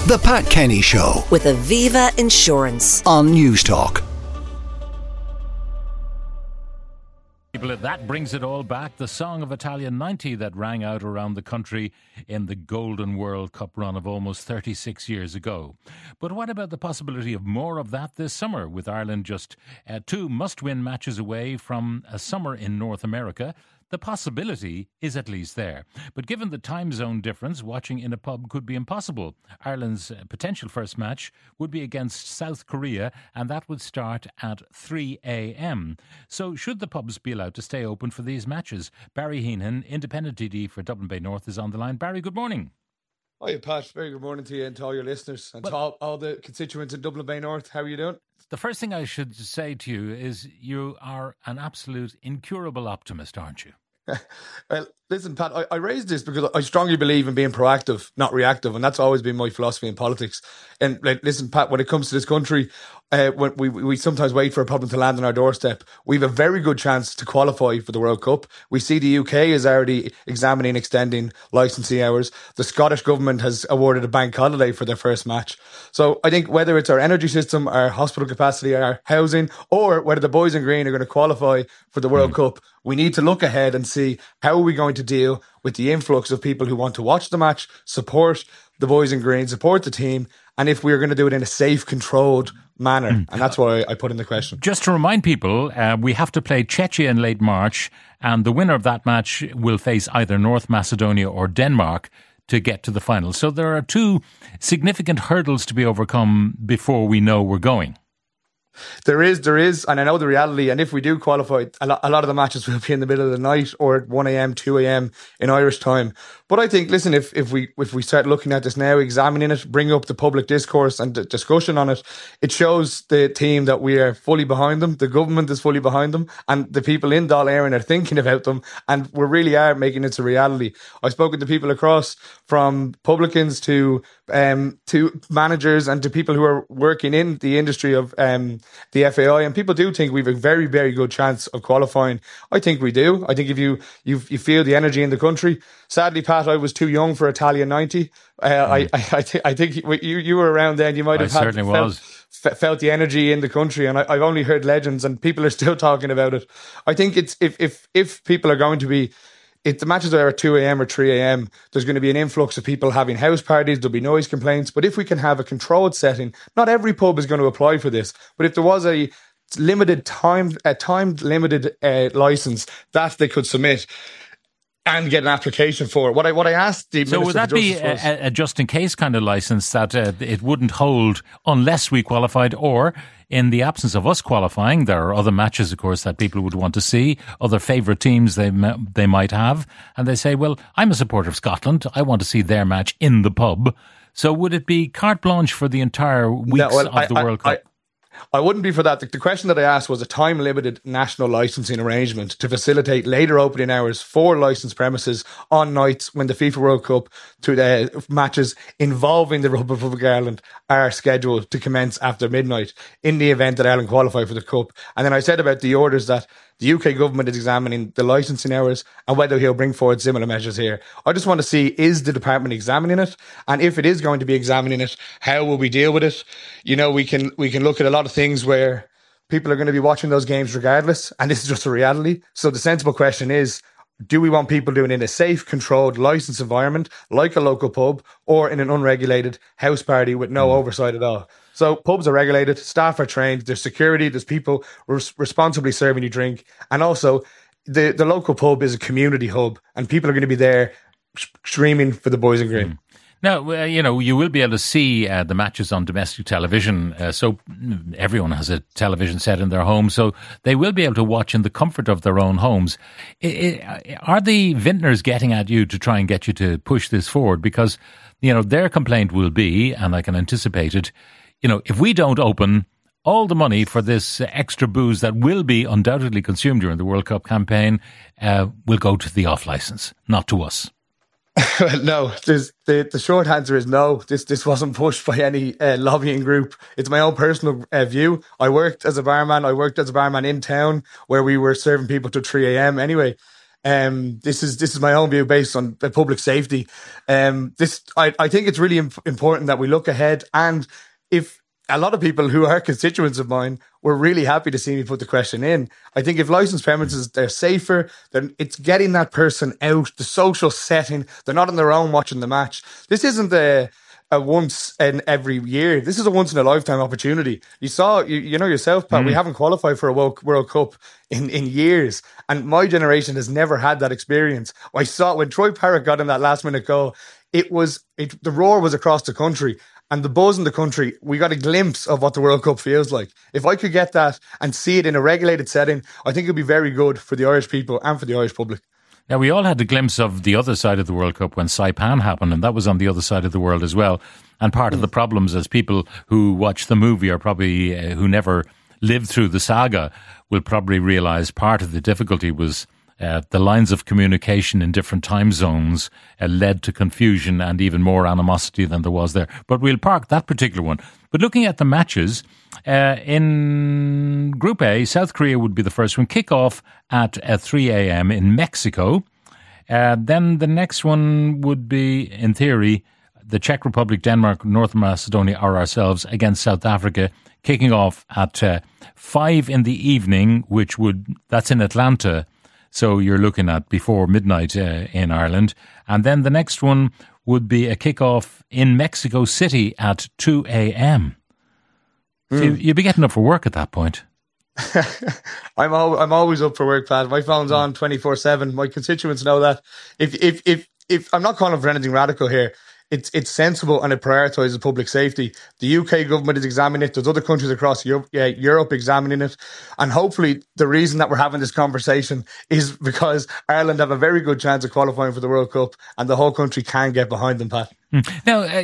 The Pat Kenny Show with Aviva Insurance on Newstalk. That brings it all back. The song of Italia 90 that rang out around the country in the Golden World Cup run of almost 36 years ago. But what about the possibility of more of that this summer, with Ireland just 2 must-win matches away from a summer in North America? The possibility is at least there. But given the time zone difference, watching in a pub could be impossible. Ireland's potential first match would be against South Korea, and that would start at 3 a.m. So should the pubs be allowed to stay open for these matches? Barry Heenan, independent TD for Dublin Bay North, is on the line. Barry, good morning. Hi, Pat. Very good morning to you and to all your listeners and to all the constituents in Dublin Bay North. How are you doing? The first thing I should say to you is you are an absolute incurable optimist, aren't you? Well, listen, Pat, I raised this because I strongly believe in being proactive, not reactive, and that's always been my philosophy in politics. And listen, Pat, when it comes to this country, when we sometimes wait for a problem to land on our doorstep. We have a very good chance to qualify for the World Cup. We see the UK is already examining extending licensing hours. The Scottish government has awarded a bank holiday for their first match. So I think whether it's our energy system, our hospital capacity, our housing, or whether the boys in green are going to qualify for the World Cup, we need to look ahead and see how are we going to deal with the influx of people who want to watch the match, support the boys in green, support the team, and if we're going to do it in a safe, controlled manner. And that's why I put in the question. Just to remind people, we have to play Czechia in late March, and the winner of that match will face either North Macedonia or Denmark to get to the final. So there are 2 significant hurdles to be overcome before we know we're going. There is, and I know the reality. And if we do qualify, a lot of the matches will be in the middle of the night or at 1 a.m., 2 a.m. in Irish time. But I think, listen, if we start looking at this now, examining it, bring up the public discourse and the discussion on it, it shows the team that we are fully behind them. The government is fully behind them, and the people in Dáil Éireann are thinking about them, and we really are making it a reality. I've spoken to people across, from publicans to managers and to people who are working in the industry of the FAI, and people do think we have a very, very good chance of qualifying. I think we do. I think if you feel the energy in the country. Sadly, Pat, I was too young for Italia 90. I think you were around then. You might have felt the energy in the country, and I've only heard legends, and people are still talking about it. I think it's if people are going to be, if the matches are at 2 a.m. or 3 a.m., there's going to be an influx of people having house parties, there'll be noise complaints. But if we can have a controlled setting, not every pub is going to apply for this, but if there was a limited time-limited license that they could submit and get an application for. What I asked the Minister So would that for be Justice a just-in-case kind of licence that it wouldn't hold unless we qualified, or in the absence of us qualifying, there are other matches, of course, that people would want to see, other favourite teams they might have, and they say, well, I'm a supporter of Scotland, I want to see their match in the pub. So would it be carte blanche for the entire weeks of the World Cup? I wouldn't be for that. The question that I asked was a time-limited national licensing arrangement to facilitate later opening hours for licensed premises on nights when the FIFA World Cup matches involving the Republic of Ireland are scheduled to commence after midnight in the event that Ireland qualify for the Cup. And then I said about the orders that the UK government is examining the licensing hours and whether he'll bring forward similar measures here. I just want to see, is the department examining it? And if it is going to be examining it, how will we deal with it? You know, we can look at a lot of things where people are going to be watching those games regardless, and this is just a reality. So the sensible question is, do we want people doing it in a safe, controlled, licensed environment, like a local pub, or in an unregulated house party with no oversight at all? So pubs are regulated, staff are trained, there's security, there's people responsibly serving you drink. And also, the local pub is a community hub, and people are going to be there screaming for the boys in green. Now, you will be able to see the matches on domestic television. So everyone has a television set in their home. So they will be able to watch in the comfort of their own homes. Are the vintners getting at you to try and get you to push this forward? Because, their complaint will be, and I can anticipate it, if we don't open, all the money for this extra booze that will be undoubtedly consumed during the World Cup campaign will go to the off-licence, not to us. No, the short answer is no. This wasn't pushed by any lobbying group. It's my own personal view. I worked as a barman in town where we were serving people till 3 a.m. anyway. This is my own view based on public safety. I think it's really important that we look ahead. And if a lot of people who are constituents of mine were really happy to see me put the question in. I think if licensed premises, they're safer, then it's getting that person out, the social setting. They're not on their own watching the match. This isn't a once in every year. This is a once in a lifetime opportunity. You saw, you know yourself, Pat, we haven't qualified for a World Cup in years. And my generation has never had that experience. I saw when Troy Parrott got in that last minute goal, the roar was across the country. And the buzz in the country, we got a glimpse of what the World Cup feels like. If I could get that and see it in a regulated setting, I think it'd be very good for the Irish people and for the Irish public. Now, we all had a glimpse of the other side of the World Cup when Saipan happened, and that was on the other side of the world as well. And part of the problems, as people who watch the movie or probably who never lived through the saga will probably realise part of the difficulty was the lines of communication in different time zones led to confusion and even more animosity than there was there. But we'll park that particular one. But looking at the matches, in Group A, South Korea would be the first one. Kick-off at 3 a.m. in Mexico. Then the next one would be, in theory, the Czech Republic, Denmark, North Macedonia, or ourselves against South Africa, kicking off at 5 in the evening, that's in Atlanta. So you're looking at before midnight in Ireland. And then the next one would be a kickoff in Mexico City at 2 a.m. So you'd be getting up for work at that point. I'm always up for work, Pat. My phone's on 24/7. My constituents know that. If I'm not calling for anything radical here, it's sensible and it prioritises public safety. The UK government is examining it. There's other countries across Europe examining it. And hopefully the reason that we're having this conversation is because Ireland have a very good chance of qualifying for the World Cup and the whole country can get behind them, Pat. Now,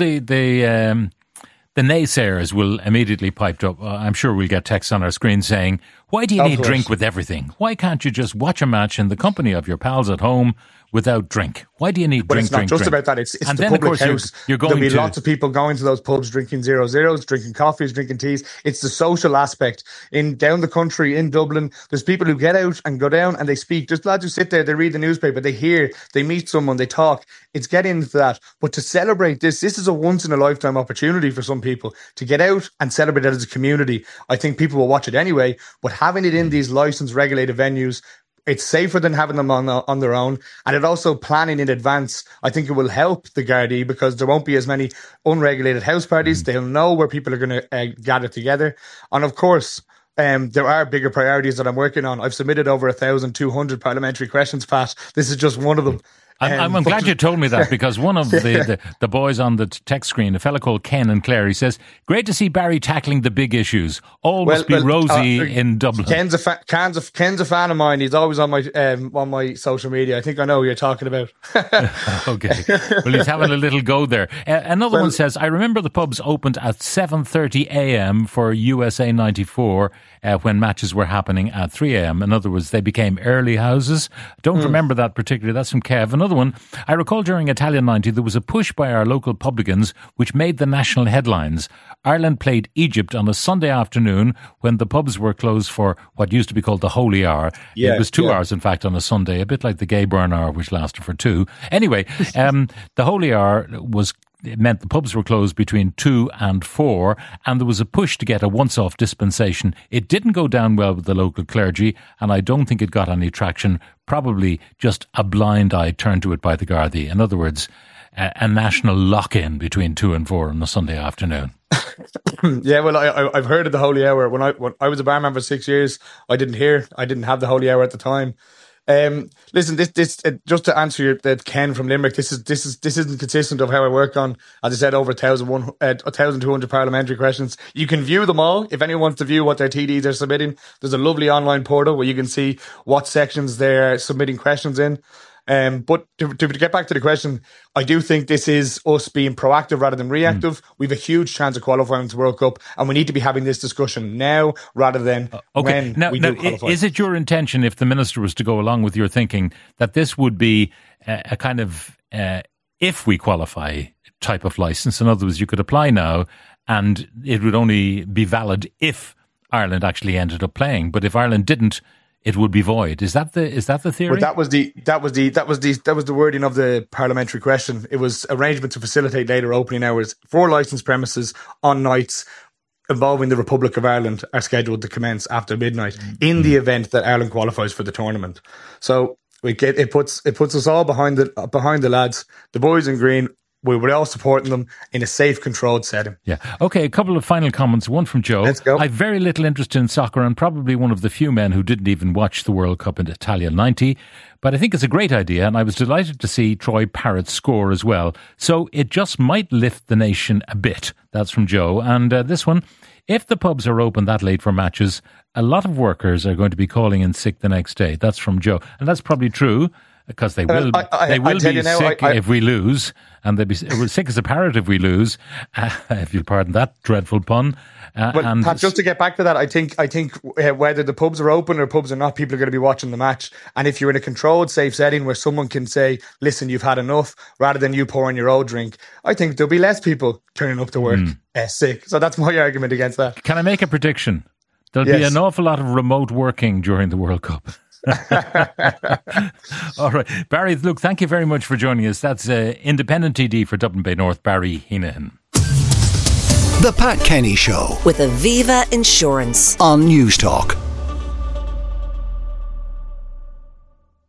the naysayers will immediately pipe up. I'm sure we'll get texts on our screen saying, why do you need drink with everything? Why can't you just watch a match in the company of your pals at home without drink? Why do you need drink? It's not just about that. It's and the then, public of course, house. There'll be lots of people going to those pubs, drinking 0-0s, drinking coffees, drinking teas. It's the social aspect. Down the country, in Dublin, there's people who get out and go down and they speak. There's lads who sit there, they read the newspaper, they hear, they meet someone, they talk. It's getting into that. But to celebrate this is a once-in-a-lifetime opportunity for some people to get out and celebrate it as a community. I think people will watch it anyway, but having it in these licensed, regulated venues, it's safer than having them on their own. And it also planning in advance. I think it will help the Gardaí because there won't be as many unregulated house parties. They'll know where people are going to gather together. And of course, there are bigger priorities that I'm working on. I've submitted over 1,200 parliamentary questions, Pat. This is just one of them. I'm glad you told me that because one of the boys on the text screen, a fellow called Ken and Clare, he says, great to see Barry tackling the big issues. All must be rosy in Dublin. Ken's a fan of mine. He's always on my social media. I think I know who you're talking about. Okay. Well, he's having a little go there. Another one says, I remember the pubs opened at 7:30 a.m. for USA 94 when matches were happening at 3 a.m. In other words, they became early houses. I don't remember that particularly. That's from Kev. Another one, I recall during Italian 90 there was a push by our local publicans which made the national headlines. Ireland played Egypt on a Sunday afternoon when the pubs were closed for what used to be called the Holy Hour. It was 2 hours, in fact, on a Sunday, a bit like the Gay Burn Hour, which lasted for 2. Anyway, the Holy Hour it meant the pubs were closed between 2 and 4, and there was a push to get a once-off dispensation. It didn't go down well with the local clergy, and I don't think it got any traction. Probably just a blind eye turned to it by the Gardaí. In other words, a national lock-in between 2 and 4 on a Sunday afternoon. Yeah, well, I've heard of the Holy Hour. When I was a barman for 6 years, I didn't have the Holy Hour at the time. Listen, this just to answer Ken from Limerick, this isn't consistent of how I work on, as I said, over 1,200 parliamentary questions. You can view them all. If anyone wants to view what their TDs are submitting, there's a lovely online portal where you can see what sections they're submitting questions in. But to get back to the question, I do think this is us being proactive rather than reactive. We've a huge chance of qualifying to the World Cup, and we need to be having this discussion now rather than when we do qualify. Is it your intention, if the Minister was to go along with your thinking, that this would be a kind of if we qualify type of licence? In other words, you could apply now and it would only be valid if Ireland actually ended up playing. But if Ireland didn't, it would be void. Is that the theory? But that was the wording of the parliamentary question. It was arrangement to facilitate later opening hours for licensed premises on nights involving the Republic of Ireland are scheduled to commence after midnight in the event that Ireland qualifies for the tournament. So it puts us all behind the lads, the boys in green. We were all supporting them in a safe, controlled setting. Yeah. Okay, a couple of final comments. One from Joe. Let's go. I've very little interest in soccer and probably one of the few men who didn't even watch the World Cup in Italia 90. But I think it's a great idea, and I was delighted to see Troy Parrott score as well. So it just might lift the nation a bit. That's from Joe. And this one, if the pubs are open that late for matches, a lot of workers are going to be calling in sick the next day. That's from Joe. And that's probably true, because they will be sick if we lose, and they'll be sick as a parrot if we lose, if you'll pardon that dreadful pun. But Pat, just to get back to that, I think whether the pubs are open or pubs are not, people are going to be watching the match. And if you're in a controlled, safe setting where someone can say, listen, you've had enough, rather than you pouring your own drink, I think there'll be less people turning up to work sick. So that's my argument against that. Can I make a prediction? There'll be an awful lot of remote working during the World Cup. All right, Barry, look, thank you very much for joining us. That's Independent TD for Dublin Bay North, Barry Heenan. The Pat Kenny Show with Aviva Insurance on News Talk.